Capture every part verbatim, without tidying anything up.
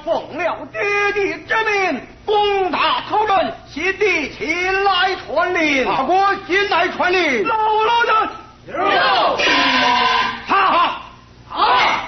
奉了爹地之命，攻打曹仁，谢帝前来传令。 大国进来传令。 老老人。 有。 哈哈。 好。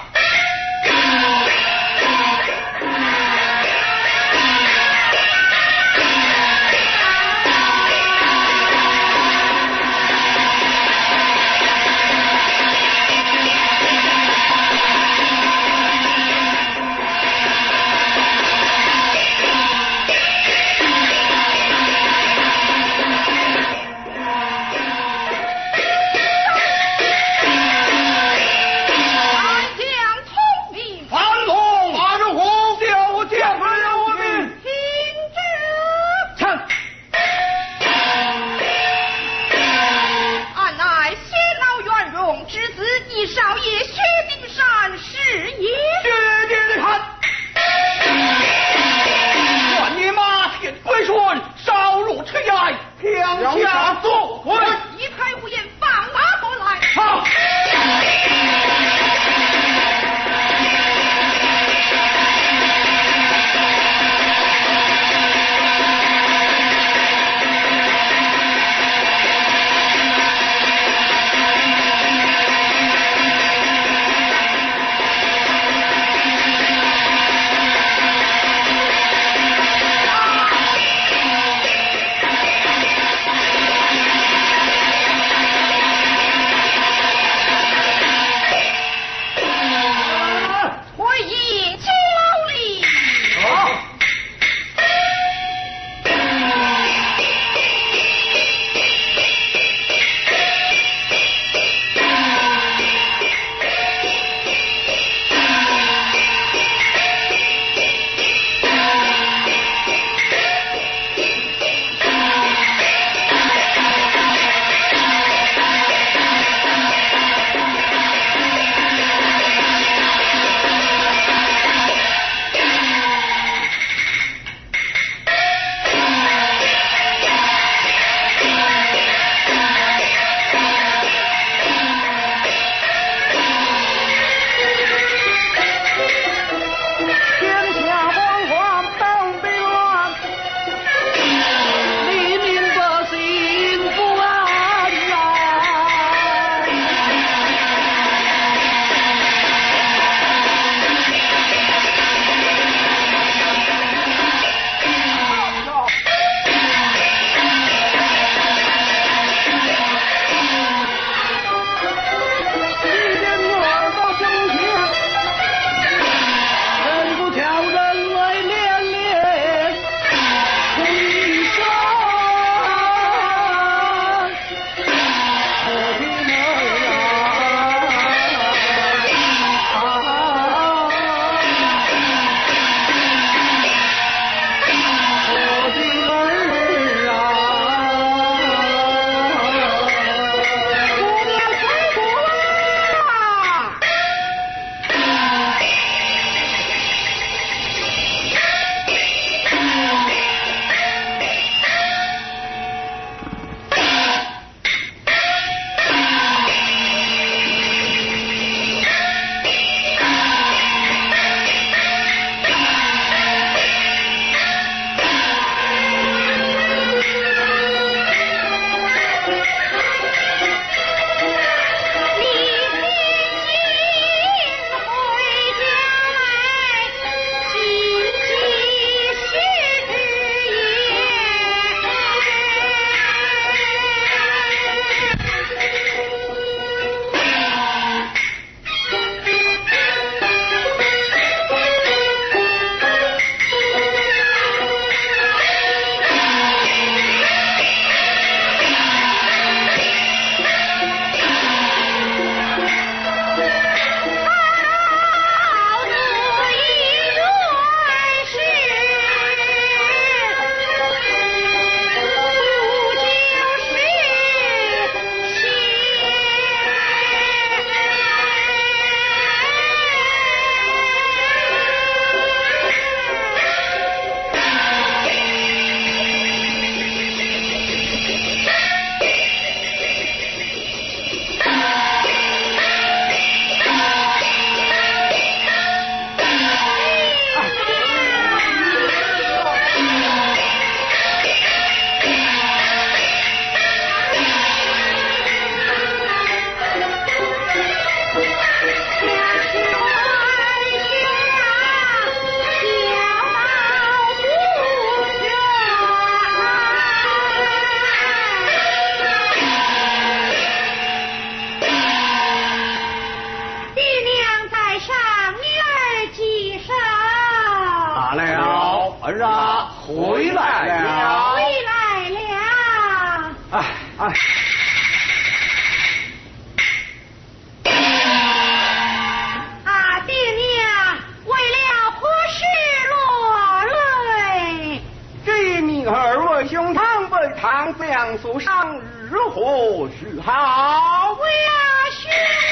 唐将所伤，日何是好？ 为啊，兄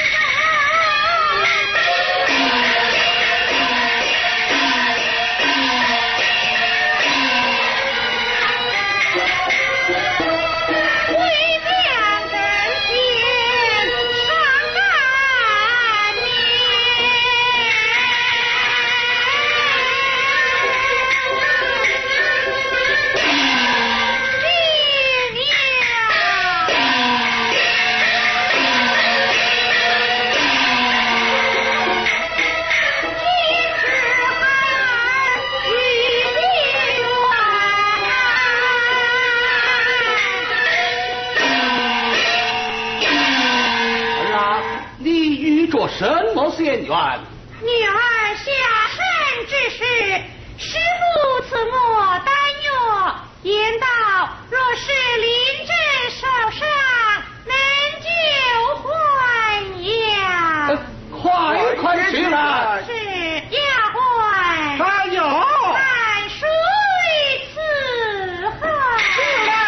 什么仙缘？ 女儿下山之时，师父赐我丹药，言道若是临阵受伤，能救还阳。 呃、快快去来！ 是丫鬟。 还有。 万岁伺候。 是了。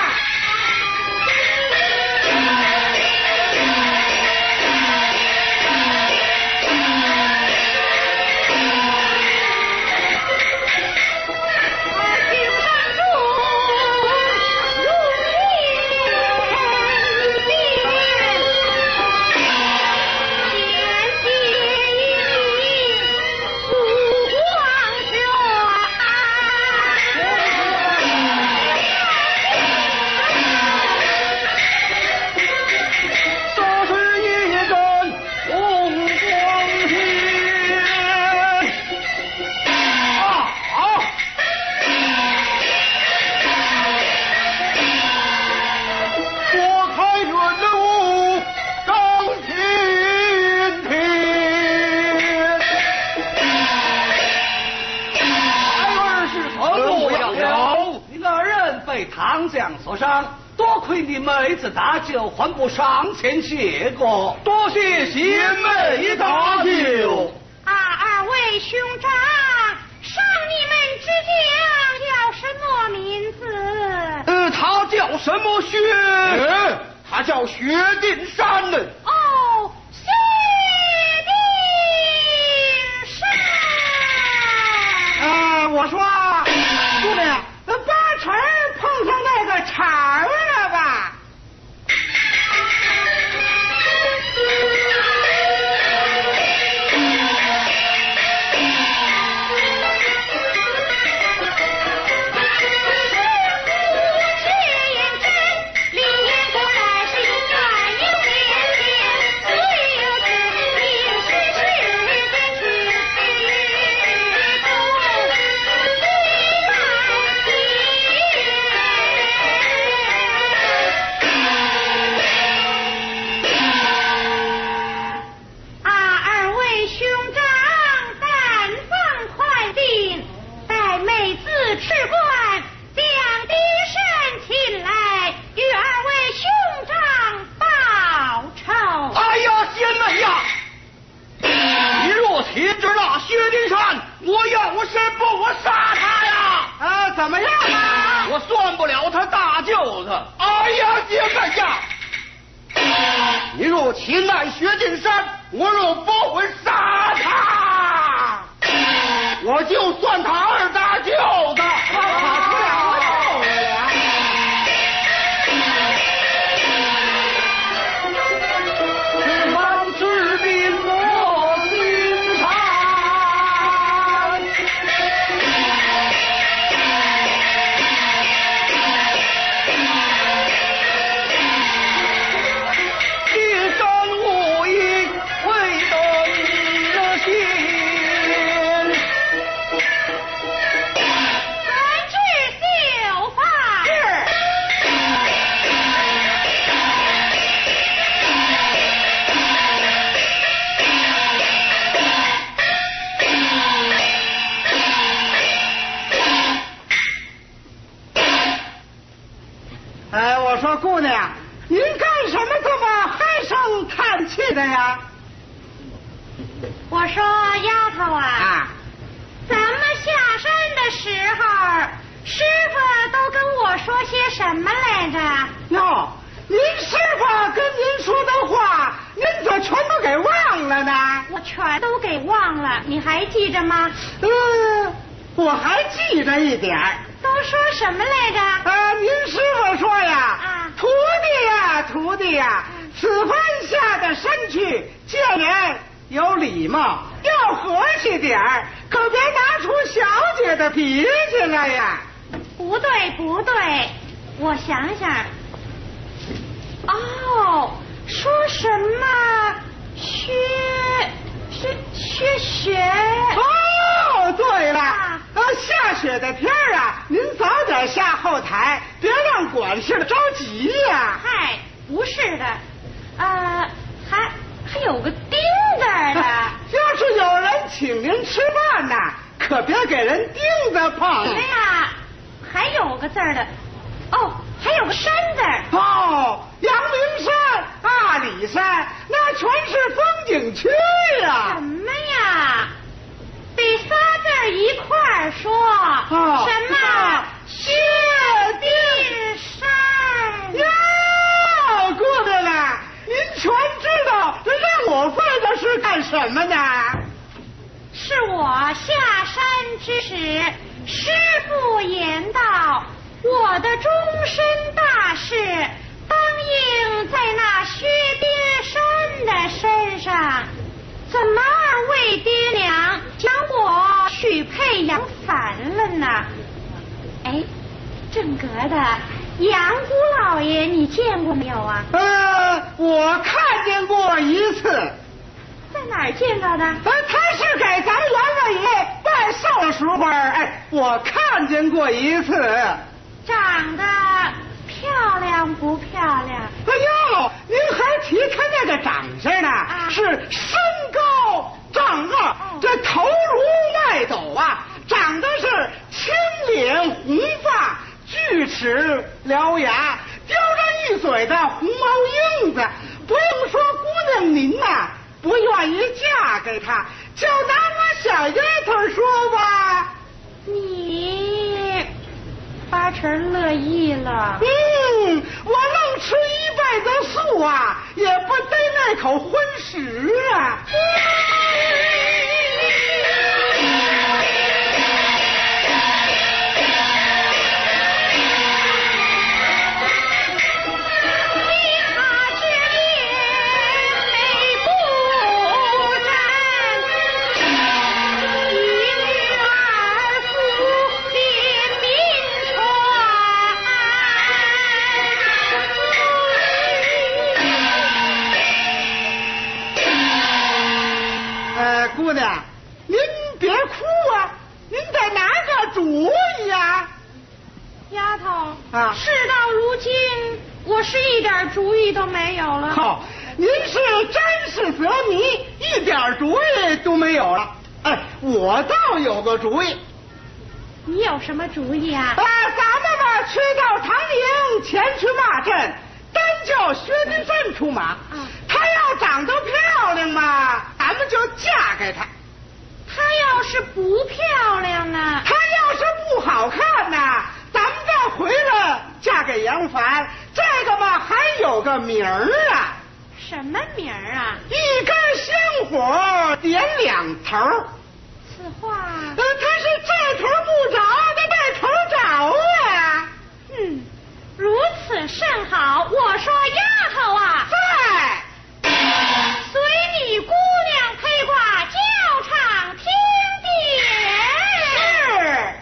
唐将所伤，多亏你妹子大救，还不上前谢过，多谢贤妹大救。 啊，二位兄长，赏你们之将叫什么名字？ 呃，他叫什么薛？呃、他叫薛丁山呢。 哦，薛丁山。 啊，我说，姑娘，八成碰上那个茬儿了吧？怎么样啊？我算不了他大舅子。哎呀，姐妹呀！你若擒来薛丁山，我若不会杀他，我就算他二大舅子。好出了是王之兵莫心肠。哎，我说姑娘，您干什么这么唉声叹气的呀？ 我说丫头啊，啊咱们下山的时候， 师傅都跟我说些什么来着？ 哟，您师傅跟您说的话，您怎么全都给忘了呢？ 我全都给忘了，你还记着吗？ 嗯，我还记着一点儿。 都说什么来着？ 啊，您师傅说呀， 啊， 徒弟呀，徒弟呀，此番下的山去，见人有礼貌，要和气点儿，可别拿出小姐的脾气来呀。 不对不对，我想想。哦，说什么薛薛薛雪？ 哦，对了， 啊啊，下雪的天儿啊，您早点下后台，别让管事的着急呀。 嗨，不是的，呃，还还有个丁字儿的。 要是有人请您吃饭呐，可别给人钉子碰。 什么呀？还有个字儿的，哦，还有个山字儿。 哦，阳明山、阿里山，那全是风景区呀。 什么呀？得仨字儿一块儿说。 哦什么？ 薛丁山。 哟，姑娘啊，您全知道，这让我费这是干什么呢？ 是我下山之时，师父言道，我的终身大事，当应在那薛丁山的身上。怎么二位爹娘将我许配杨凡了呢？哎，正格的杨姑老爷，你见过没有啊？ 呃，我看见过一次。 在哪儿见到的？ 呃，他是给咱们杨大爷拜寿的时候，哎，我看见过一次。 长得漂亮不漂亮？ 哎呦，您还提他那个长相呢？ 啊是身高丈二， 哦这头如麦斗啊，长得是青脸红发，锯齿獠牙，叼着一嘴的红毛印子。不用说，姑娘您呐、不愿意嫁给他，就拿我小丫头说吧。 你八成乐意了。 嗯，我能吃一辈子素啊，也不得那口荤食啊。姑娘，您别哭啊，您得拿个主意呀。 丫头啊， 事到如今，我是一点主意都没有了。 好，您是沾事则迷，一点主意都没有了。哎，我倒有个主意。 你有什么主意啊？ 啊，咱们吧去到唐营前去骂阵，单叫薛丁山出马。 啊， 她要长得漂亮嘛，咱们就嫁给她。 她要是不漂亮呢？ 她要是不好看呢，咱们再回来嫁给杨凡。这个嘛还有个名儿啊。 什么名儿啊？ 一根香火点两头。 此话， 呃，他是这头不着，那那头着啊。 嗯，如此甚好。我说丫头啊， 在， 随你姑娘披挂教场听典。 是。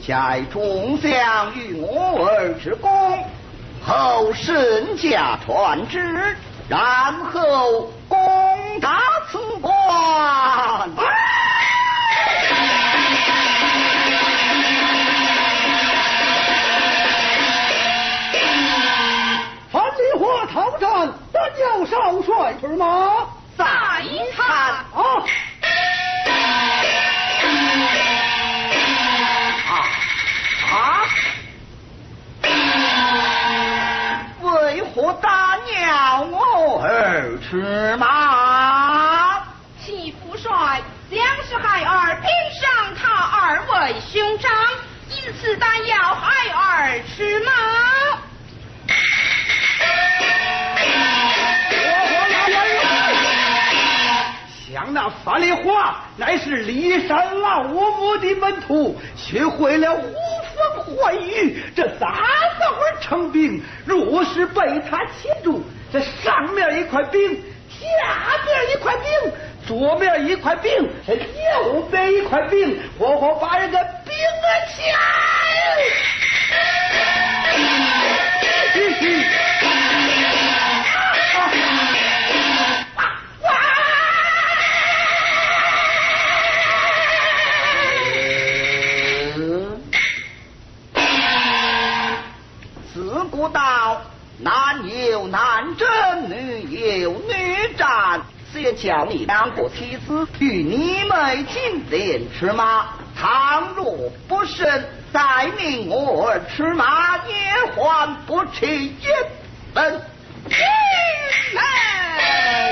下众将与我儿之功，后身家传之，然后攻打此关。 樊梨花讨战，但要少帅出马， 再看啊！ 啊！为何打鸟我儿吃马？ 齐副帅将是孩儿拼上他二位兄长，因此但要孩儿吃马。 想那樊梨花乃是骊山老母的门徒，学会了呼风唤雨，这咋等会成兵？若是被他擒住，这上面一块冰，下边一块冰，左边一块冰，这右边一块冰，活活把人给冰了起来！ 古道男有男争，女有女战，先叫你两个妻子与你妹进殿吃马，倘若不慎，再命我儿吃马，也还不起一本。进门。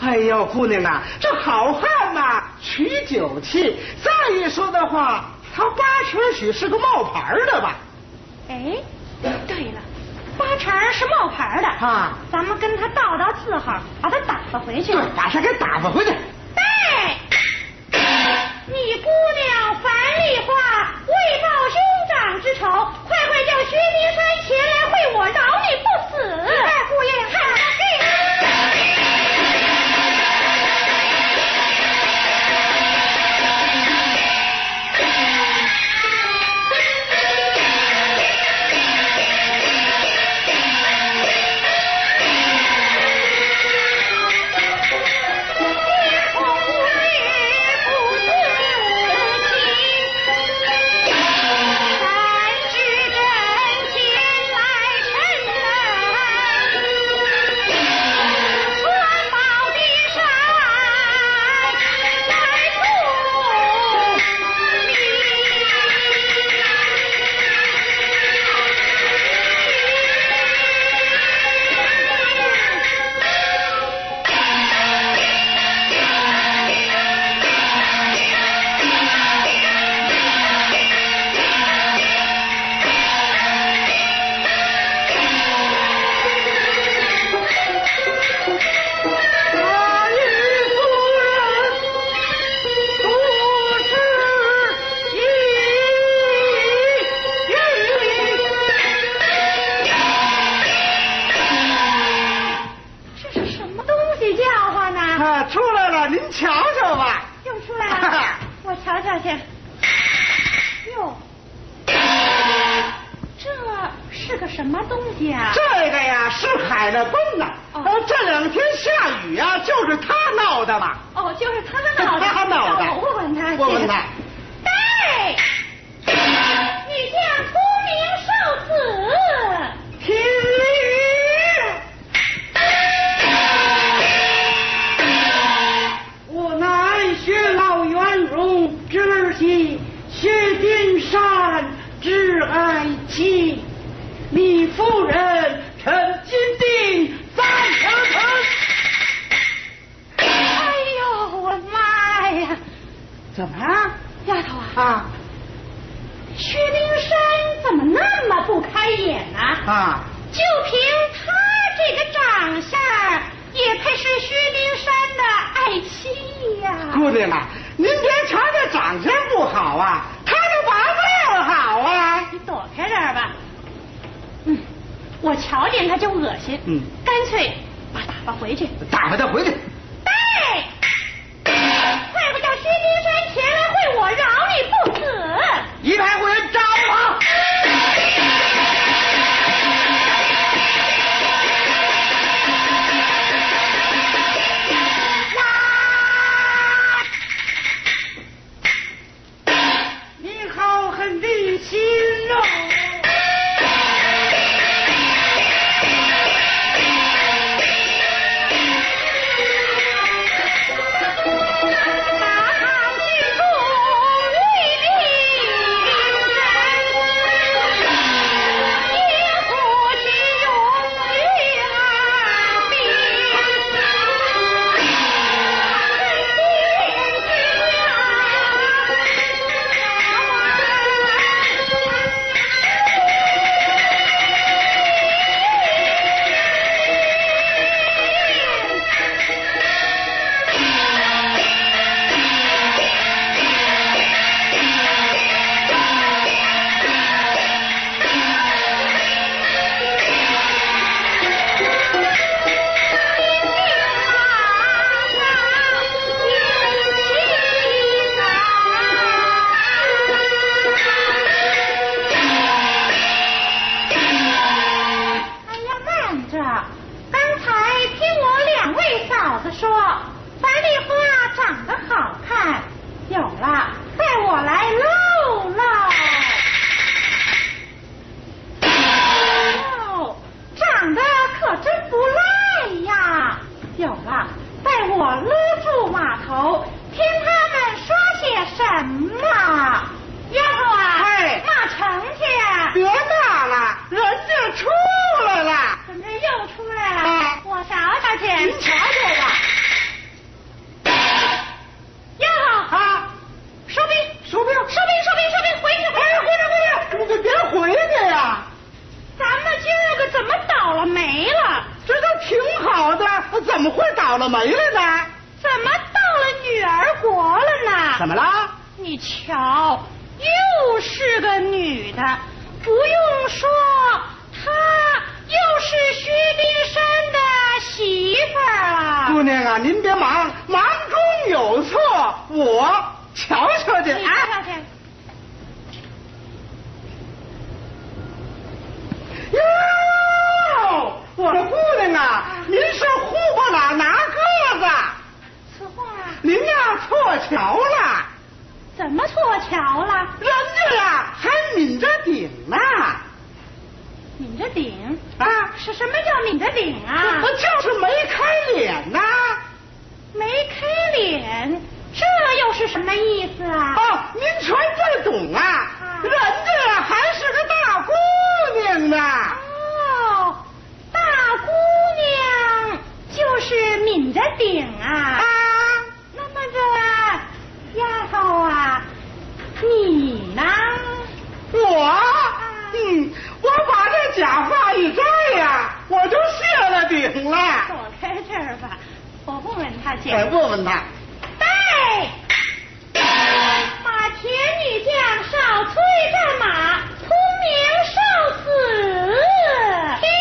哎呦，姑娘啊，这好汉呐，取酒气。再一说的话，他八成许是个冒牌的吧？ 哎，对了，八成是冒牌的啊！ 咱们跟他道道字号，把他打发回去。 对，把他给打发回去。 哎，你姑娘樊丽花为报兄长之仇，快快叫薛丁山前来会我，饶你不死。哎，姑爷，看看这。 了呢？ 怎么到了女儿国了呢？ 怎么了？ 你瞧，又是个女的，不用说，她又是薛丁山的媳妇儿啊！ 姑娘啊，您别忙，忙中有错，我瞧瞧去你啊！ 瞧瞧， 哟，我的姑娘啊，您是护巴郎拿鸽子， 此话您呀错瞧了， 怎么错瞧了？ 人家呀还抿着顶呢。 抿着顶啊， 是什么叫抿着顶啊？ 就是没开脸呐。 没开脸，这又是什么意思啊？ 哦，您全这懂啊？ 啊人家呀还是个大姑娘呢。 哦，大姑娘就是抿着顶啊。 啊， 那么这丫头啊，你呢？ 我，嗯，我把这假发一摘呀，我就卸了顶了。 躲开这儿吧，我问问他去。 哎，问问他。 带马田女将少崔战马，通名少此，听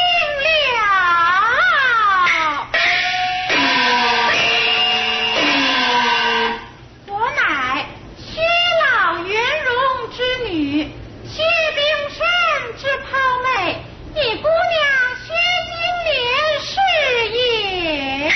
了。我乃薛老元荣之女，薛丁山之胞妹，你姑娘薛金莲是也。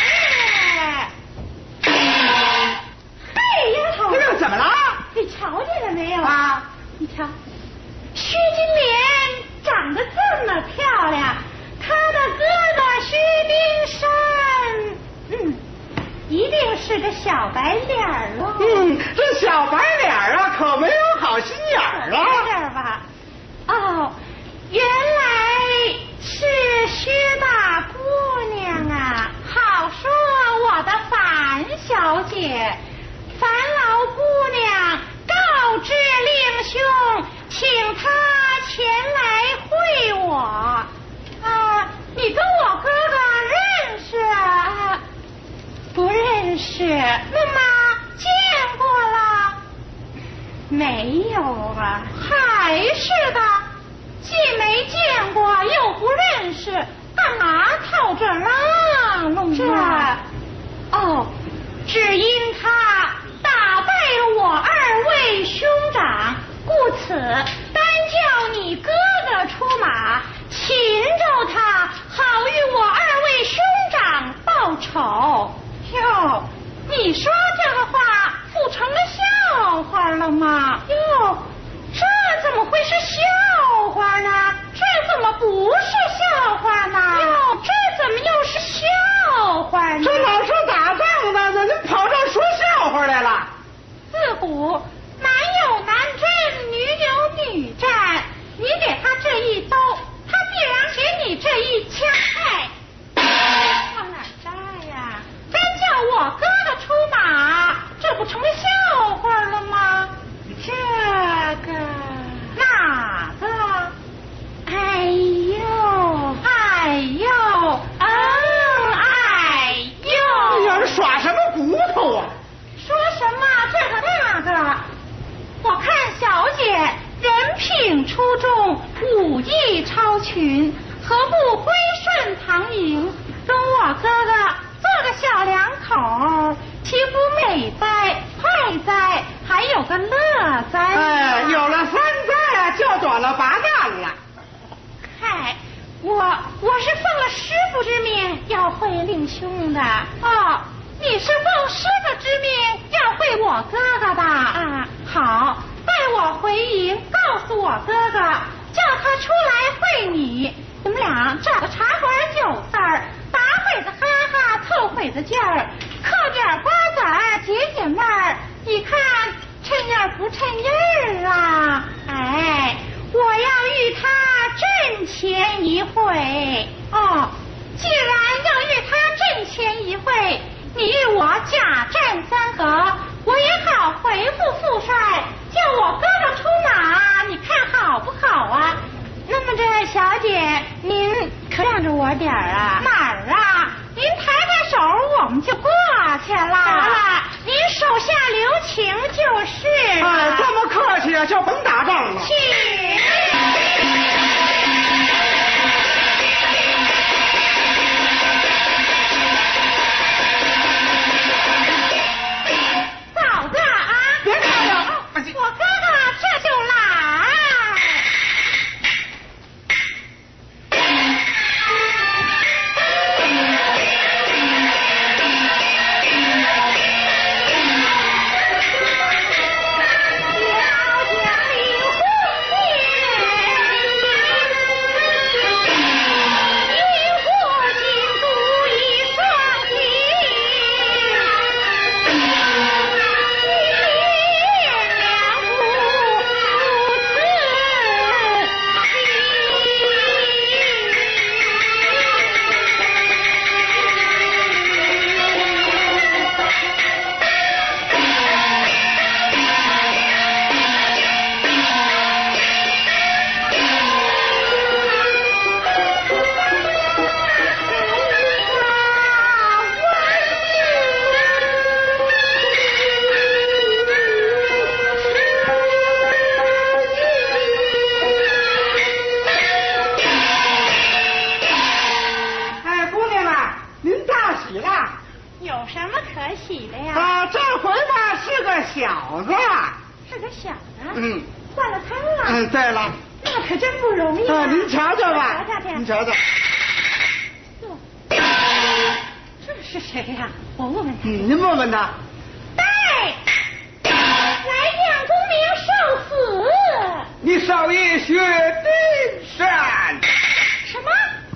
嘿，丫头， 这个怎么了？ 你瞧见了没有啊？ 你瞧，薛金莲长得这么漂亮，她的哥哥薛丁山，嗯，一定是个小白脸儿喽。 嗯，这小白脸啊，可没有好心眼儿在这啊。 儿吧？哦，原来是薛大姑娘啊！好说我的樊小姐，樊老姑娘告知令兄，请他前来会我。啊，你跟我哥哥认识啊？不认识。那么见过了？没有啊，还是的，既没见过又不认识，干嘛套这浪弄啊？哦，只因他打败了我二位兄长，故此单叫你哥哥出马，擒着他，好与我二位兄长报仇。哟，你说这个话不成了笑话了吗？哟，这怎么会是笑话呢？这怎么不是笑话呢？哟，这怎么又是笑话呢？ 这老是打仗的，怎么跑这儿说笑话来了？ 自古男有男争，女有女战，你给他这一刀，他必然给你这一枪。哎，往哪儿扎呀？单叫我哥哥出马，这不成了笑话了吗？这个哪个？哎呦，哎呦，嗯，哎呦！ 你要是耍什么骨头啊？ 说什么这个那个？我看小姐人品出众，武艺超群，何不归顺唐营，跟我哥哥做个小两口，岂不美哉快哉，还有个乐哉？ 哎，有了三灾啊，就短了八干了。 嗨，我我是奉了师傅之命要会令兄的。哦，你是奉师傅之命要会我哥哥的啊？好，带我回营，告诉我哥哥，叫他出来会你。你们俩找个茶馆酒肆儿，打会子哈哈，凑会子劲儿，嗑点瓜子儿，解解闷儿。你看趁样不趁样啊？哎，我要与他阵前一会。哦，既然要与他阵前一会，你与我假战三合，我也好回复父帅，叫我哥哥出马，你看好不好啊？那么这小姐，您可让着我点儿啊？哪儿啊？您抬抬手，我们就过谢了。得了，您手下留情就是。 哎，这么客气啊，就甭打仗了。 请。嫂子啊， 别打了， 我哥哥这就来。 您瞧瞧， 这是谁呀？我问问他。 嗯，您问问他。 对，来见公明受死。 你少爷薛丁山。 什么？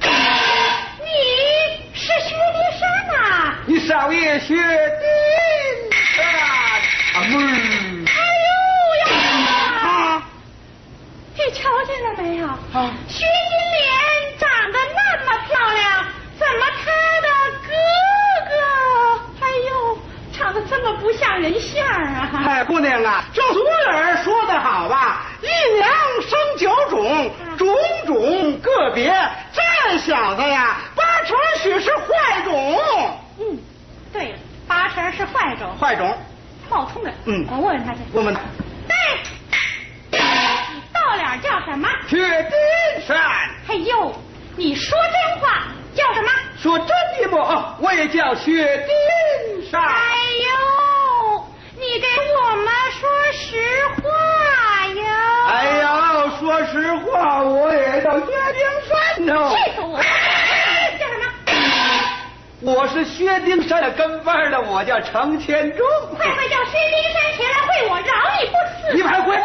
你是薛丁山呐？ 你少爷薛丁山。啊不是。 哎呦呀！啊！你瞧见了没有？ 啊！ 薛金莲长得那么漂亮，怎么她的哥哥，哎呦，长得这么不像人相啊！ 哎，姑娘啊，这俗人说得好吧，一娘生九种，种种个别。这小子呀，八成许是坏种。 嗯，对了，八成是坏种。 坏种， 冒充的。 嗯， 我问问他去。 问问他。 对，你到脸叫什么？ 薛丁山。 哎呦，你说真话，叫什么？ 说真的不？哦，我也叫薛丁山。 哎呦，你给我们说实话呀！ 哎呦，说实话，我也叫薛丁山呢。 气死我了！叫什么？ 我是薛丁山的跟班的，我叫程千忠。 快快叫薛丁山前来会我，饶你不死！ 你们还会？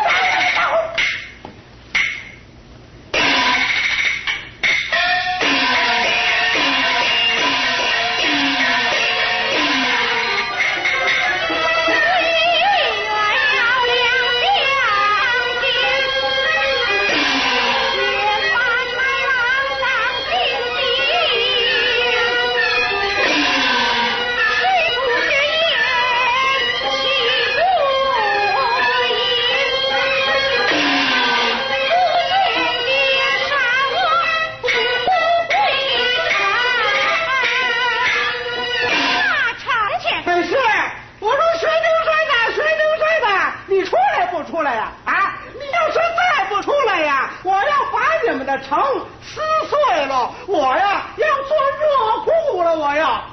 城撕碎了，我呀要做热裤了，我要。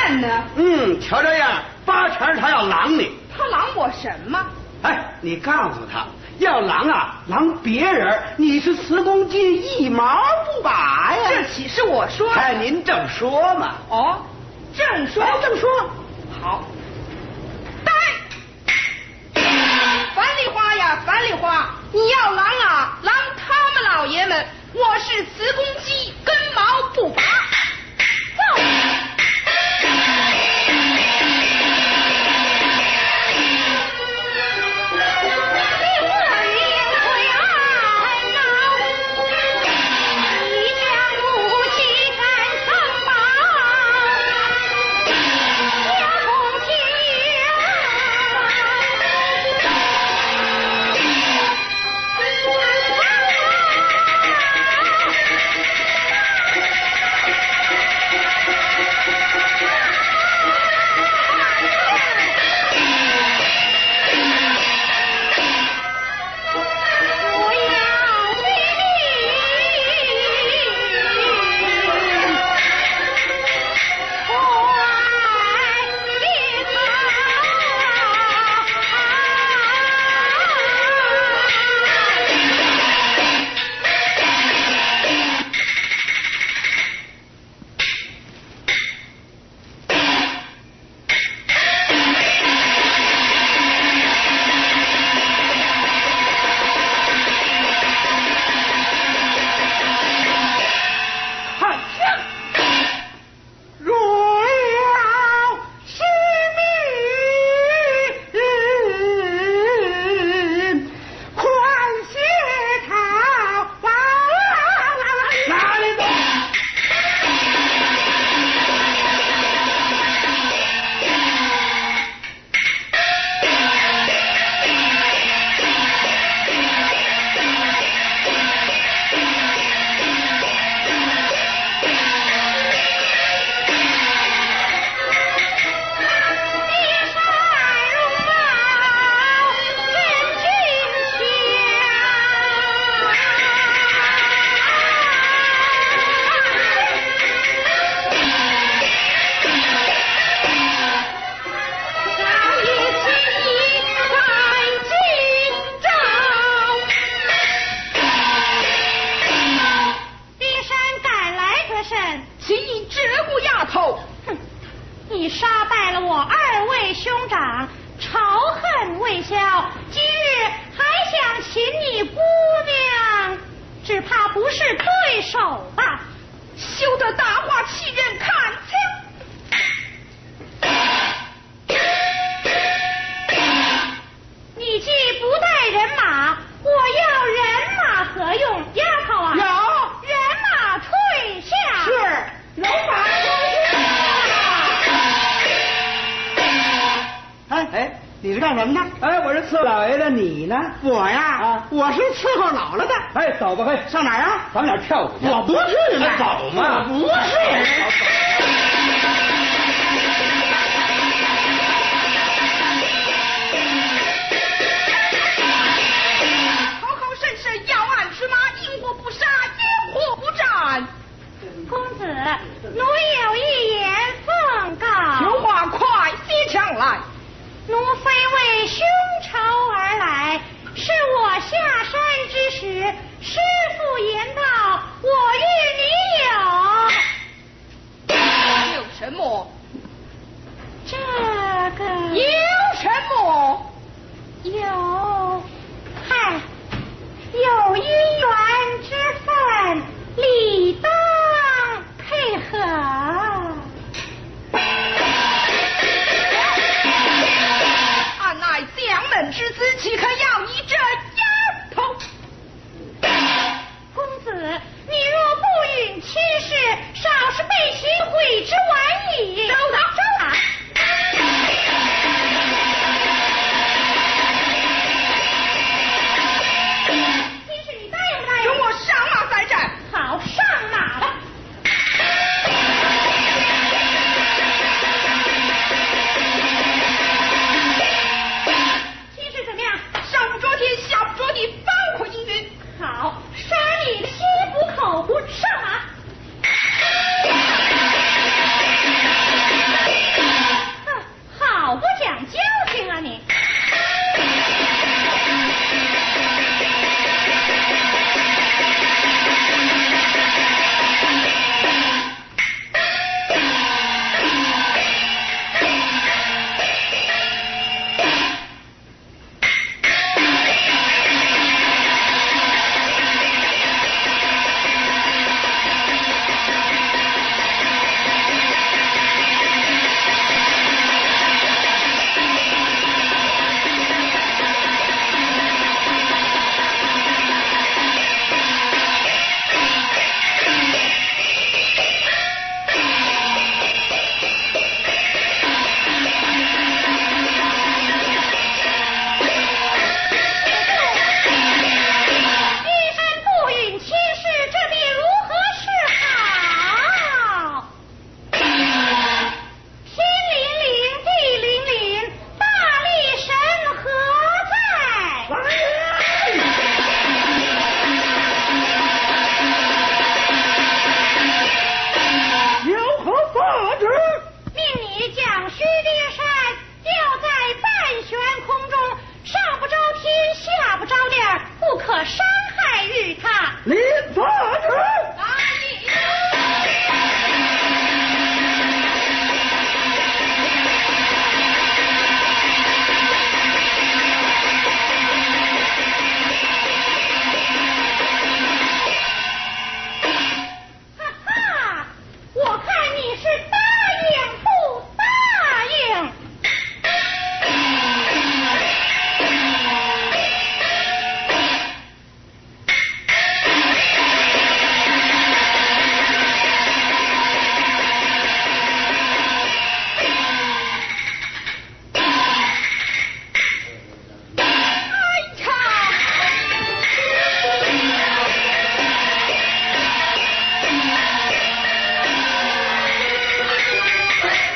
办呢？ 嗯，瞧这样，八成他要狼你。 他狼我什么？ 哎，你告诉他，要狼啊，狼别人，你是慈公鸡，一毛不拔呀。 这岂是我说的？ 哎，您正说嘛。 哦，正说， 哎正说。 好。呆，樊梨花呀，樊梨花，你要狼啊，狼他们老爷们，我是慈公鸡，根毛不拔。走。 你是干什么的？哎，我是伺候老爷的，你呢？ 我呀， 啊， 我是伺候姥姥的。 哎，走吧，嘿， 上哪儿啊？ 咱们俩跳舞去。 我不去了。 走嘛， 不是。好好绅士，要案吃马，引火不杀，引火不战。 公子，奴有一言奉告。 有话快些讲来。 奴非为凶仇而来，是我下山之时，师父言道，我与你有有什么？ 这个有什么？ 有，嗨，有姻缘之分，理当配合。 将门之子，岂可要你这丫头？ 公子，你若不允妻事，少是被行毁之晚矣。 收到，收到。 今日你答应不答应？ 容我上马再战。 好，上。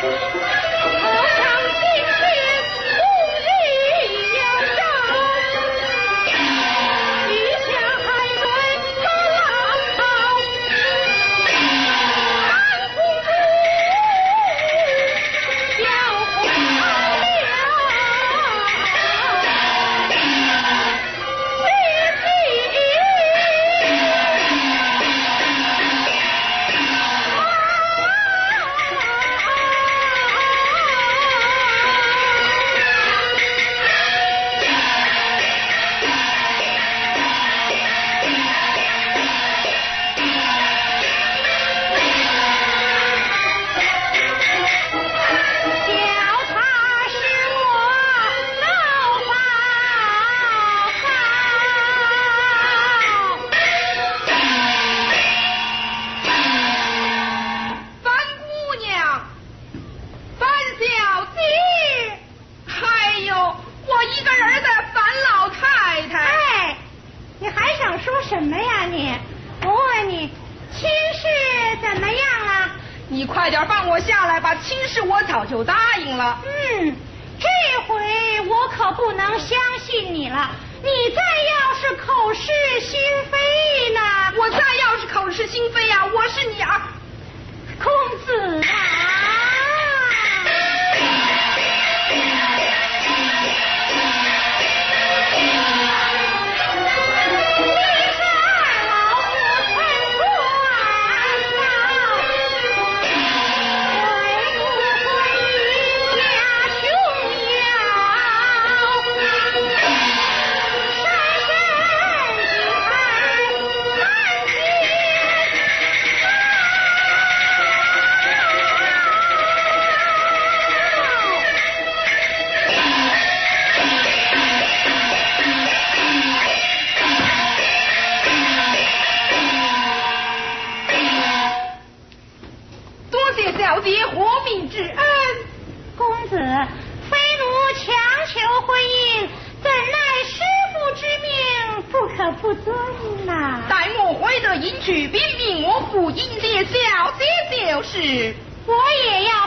我也要